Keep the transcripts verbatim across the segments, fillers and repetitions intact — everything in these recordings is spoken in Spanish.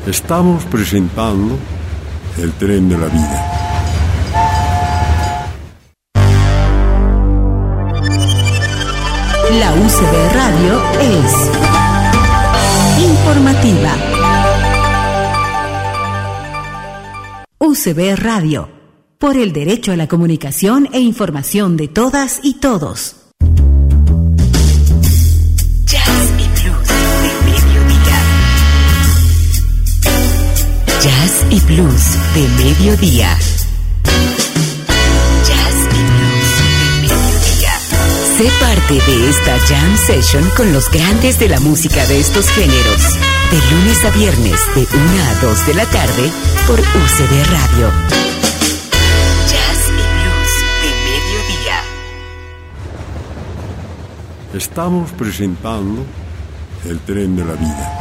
Estamos presentando El Tren de la Vida. La U C B Radio es informativa. U C B Radio, por el derecho a la comunicación e información de todas y todos. Jazz y Blues de mediodía. Jazz y Blues de mediodía. Sé parte de esta Jam Session con los grandes de la música de estos géneros. De lunes a viernes, de una a dos de la tarde, por U C B Radio. Jazz y Blues de mediodía. Estamos presentando El Tren de la Vida.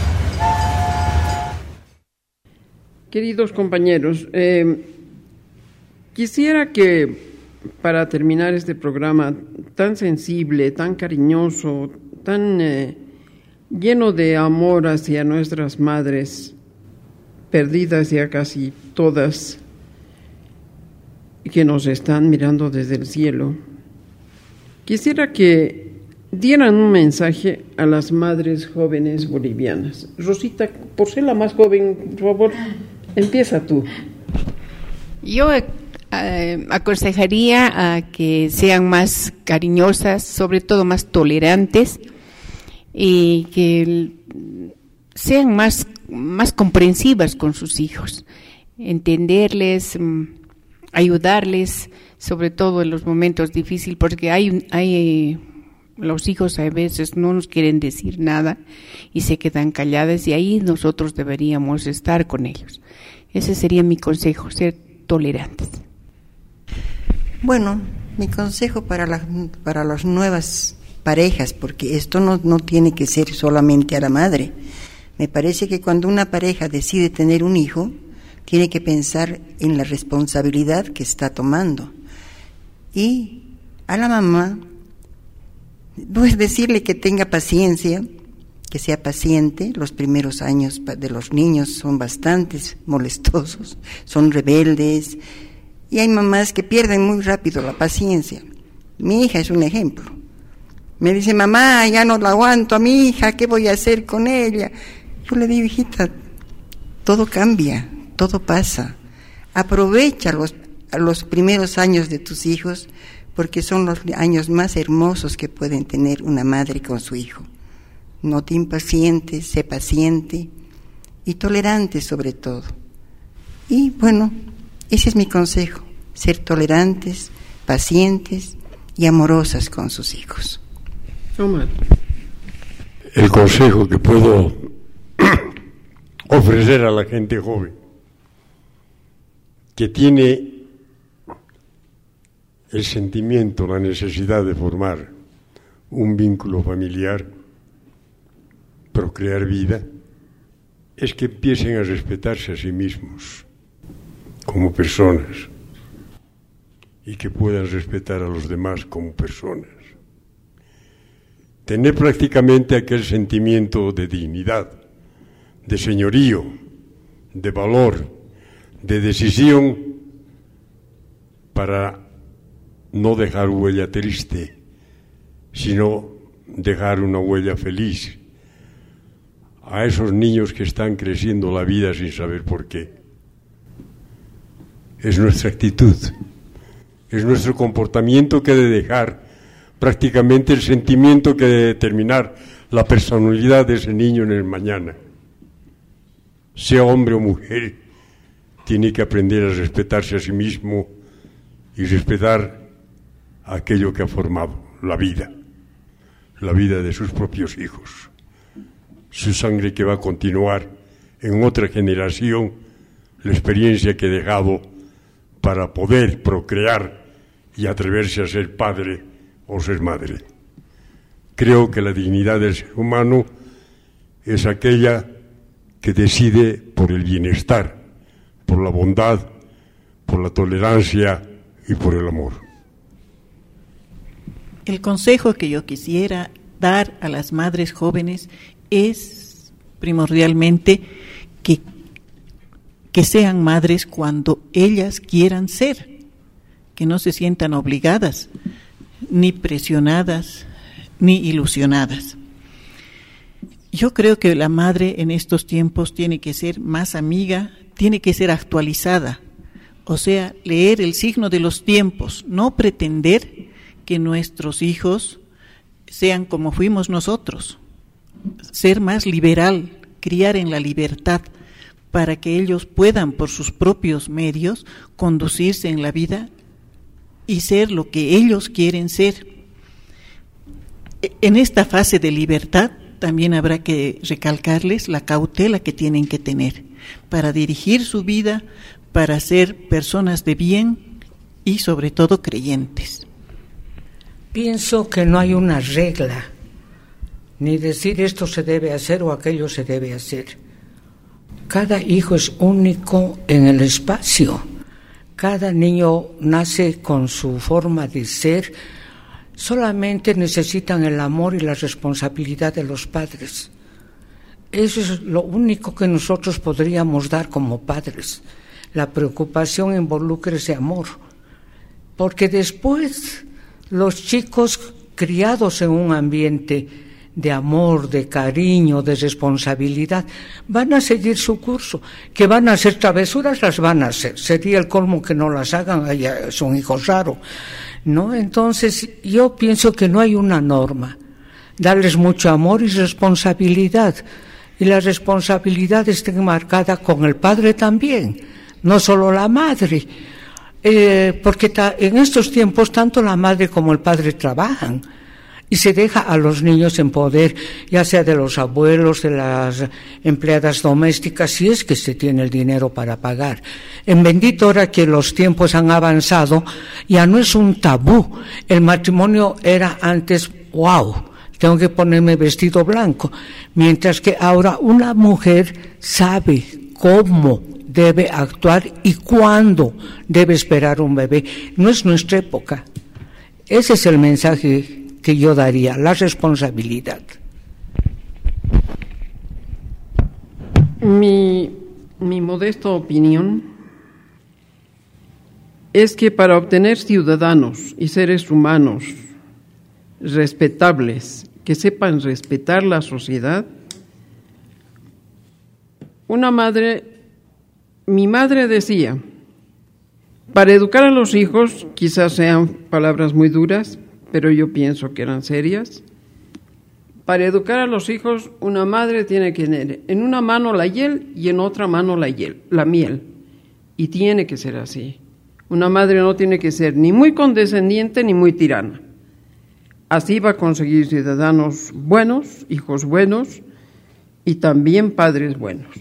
Queridos compañeros, eh, quisiera que para terminar este programa tan sensible, tan cariñoso, tan eh, lleno de amor hacia nuestras madres, perdidas ya casi todas, que nos están mirando desde el cielo, quisiera que dieran un mensaje a las madres jóvenes bolivianas. Rosita, por ser la más joven, por favor, empieza tú. Yo Eh, aconsejaría a que sean más cariñosas, sobre todo más tolerantes, y que sean más, más comprensivas con sus hijos, entenderles, ayudarles, sobre todo en los momentos difíciles, porque hay, hay los hijos a veces no nos quieren decir nada y se quedan calladas, y ahí nosotros deberíamos estar con ellos. Ese sería mi consejo, ser tolerantes. Bueno, mi consejo para las para las nuevas parejas, porque esto no, no tiene que ser solamente a la madre. Me parece que cuando una pareja decide tener un hijo, tiene que pensar en la responsabilidad que está tomando. Y a la mamá, pues decirle que tenga paciencia, que sea paciente. Los primeros años de los niños son bastante molestosos, son rebeldes. Y hay mamás que pierden muy rápido la paciencia. Mi hija es un ejemplo. Me dice, mamá, ya no la aguanto a mi hija, ¿qué voy a hacer con ella? Yo le digo, hijita, todo cambia, todo pasa. Aprovecha los, los primeros años de tus hijos, porque son los años más hermosos que pueden tener una madre con su hijo. No te impacientes, sé paciente y tolerante sobre todo. Y bueno, ese es mi consejo, ser tolerantes, pacientes y amorosas con sus hijos. Omar. El consejo que puedo ofrecer a la gente joven que tiene el sentimiento, la necesidad de formar un vínculo familiar, procrear vida, es que empiecen a respetarse a sí mismos como personas y que puedan respetar a los demás como personas. Tener prácticamente aquel sentimiento de dignidad, de señorío, de valor, de decisión, para no dejar huella triste, sino dejar una huella feliz a esos niños que están creciendo la vida sin saber por qué. Es nuestra actitud, es nuestro comportamiento que debe dejar prácticamente el sentimiento que debe determinar la personalidad de ese niño en el mañana. Sea hombre o mujer, tiene que aprender a respetarse a sí mismo y respetar aquello que ha formado, la vida, la vida de sus propios hijos, su sangre que va a continuar en otra generación, la experiencia que ha dejado para poder procrear y atreverse a ser padre o ser madre. Creo que la dignidad del ser humano es aquella que decide por el bienestar, por la bondad, por la tolerancia y por el amor. El consejo que yo quisiera dar a las madres jóvenes es primordialmente que, que sean madres cuando ellas quieran ser, que no se sientan obligadas, ni presionadas, ni ilusionadas. Yo creo que la madre en estos tiempos tiene que ser más amiga, tiene que ser actualizada, o sea, leer el signo de los tiempos, no pretender que nuestros hijos sean como fuimos nosotros, ser más liberal, criar en la libertad, para que ellos puedan por sus propios medios conducirse en la vida y ser lo que ellos quieren ser. En esta fase de libertad también habrá que recalcarles la cautela que tienen que tener para dirigir su vida, para ser personas de bien y sobre todo creyentes. Pienso que no hay una regla, ni decir esto se debe hacer o aquello se debe hacer. Cada hijo es único en el espacio. Cada niño nace con su forma de ser. Solamente necesitan el amor y la responsabilidad de los padres. Eso es lo único que nosotros podríamos dar como padres. La preocupación involucra ese amor. Porque después los chicos criados en un ambiente de amor, de cariño, de responsabilidad, van a seguir su curso. Que van a hacer travesuras, las van a hacer. Sería el colmo que no las hagan, es un hijo raro, ¿no? Entonces, yo pienso que no hay una norma. Darles mucho amor y responsabilidad. Y la responsabilidad está marcada con el padre también, no solo la madre. Eh, porque ta, en estos tiempos tanto la madre como el padre trabajan. Y se deja a los niños en poder, ya sea de los abuelos, de las empleadas domésticas, si es que se tiene el dinero para pagar. En bendito hora que los tiempos han avanzado, ya no es un tabú. El matrimonio era antes, wow, tengo que ponerme vestido blanco. Mientras que ahora una mujer sabe cómo debe actuar y cuándo debe esperar un bebé. No es nuestra época. Ese es el mensaje que yo daría, la responsabilidad. Mi, mi modesta opinión es que para obtener ciudadanos y seres humanos respetables, que sepan respetar la sociedad, una madre, mi madre decía, para educar a los hijos, quizás sean palabras muy duras, pero yo pienso que eran serias. Para educar a los hijos, una madre tiene que tener en una mano la hiel y en otra mano la hiel, la miel. Y tiene que ser así. Una madre no tiene que ser ni muy condescendiente ni muy tirana. Así va a conseguir ciudadanos buenos, hijos buenos y también padres buenos.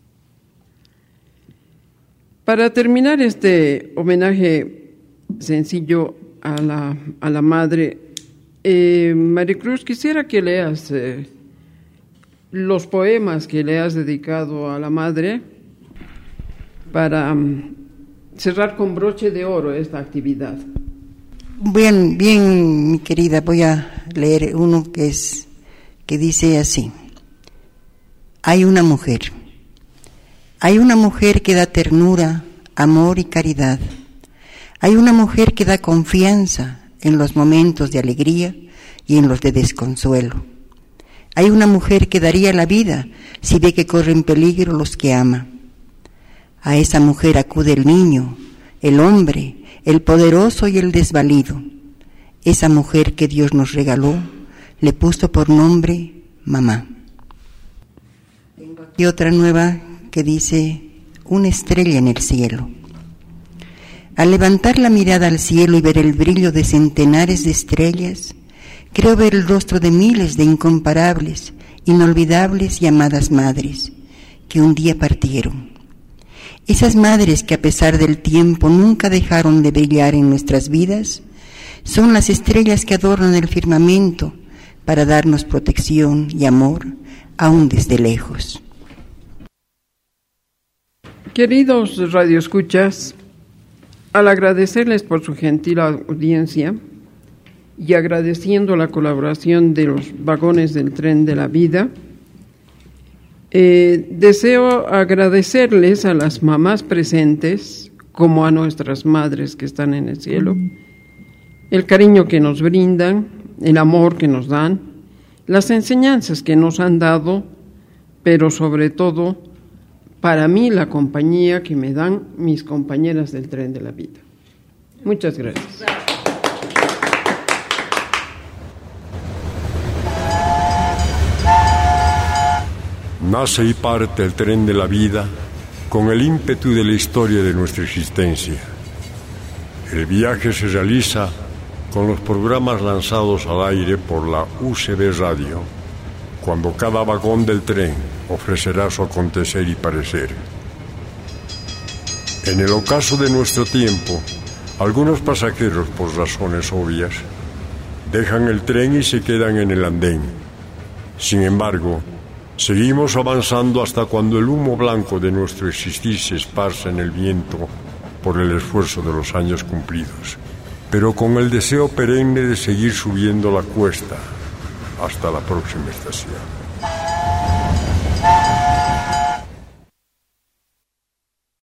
Para terminar este homenaje sencillo a la, a la madre, eh, Maricruz, quisiera que leas eh, los poemas que le has dedicado a la madre para um, cerrar con broche de oro esta actividad. Bien, bien, mi querida, voy a leer uno que es que dice así: hay una mujer, hay una mujer que da ternura, amor y caridad. Hay una mujer que da confianza en los momentos de alegría y en los de desconsuelo. Hay una mujer que daría la vida si ve que corren peligro los que ama. A esa mujer acude el niño, el hombre, el poderoso y el desvalido. Esa mujer que Dios nos regaló le puso por nombre mamá. Y otra nueva que dice: una estrella en el cielo. Al levantar la mirada al cielo y ver el brillo de centenares de estrellas, creo ver el rostro de miles de incomparables, inolvidables y amadas madres que un día partieron. Esas madres que a pesar del tiempo nunca dejaron de brillar en nuestras vidas, son las estrellas que adornan el firmamento para darnos protección y amor, aún desde lejos. Queridos radioescuchas, al agradecerles por su gentil audiencia y agradeciendo la colaboración de los vagones del tren de la vida, Eh, deseo agradecerles a las mamás presentes, como a nuestras madres que están en el cielo, el cariño que nos brindan, el amor que nos dan, las enseñanzas que nos han dado, pero sobre todo, para mí, la compañía que me dan mis compañeras del tren de la vida. Muchas gracias. Nace y parte el tren de la vida con el ímpetu de la historia de nuestra existencia. El viaje se realiza con los programas lanzados al aire por la U C B Radio, cuando cada vagón del tren ofrecerá su acontecer y parecer. En el ocaso de nuestro tiempo, algunos pasajeros, por razones obvias, dejan el tren y se quedan en el andén. Sin embargo, seguimos avanzando hasta cuando el humo blanco de nuestro existir se esparce en el viento por el esfuerzo de los años cumplidos, pero con el deseo perenne de seguir subiendo la cuesta hasta la próxima estación.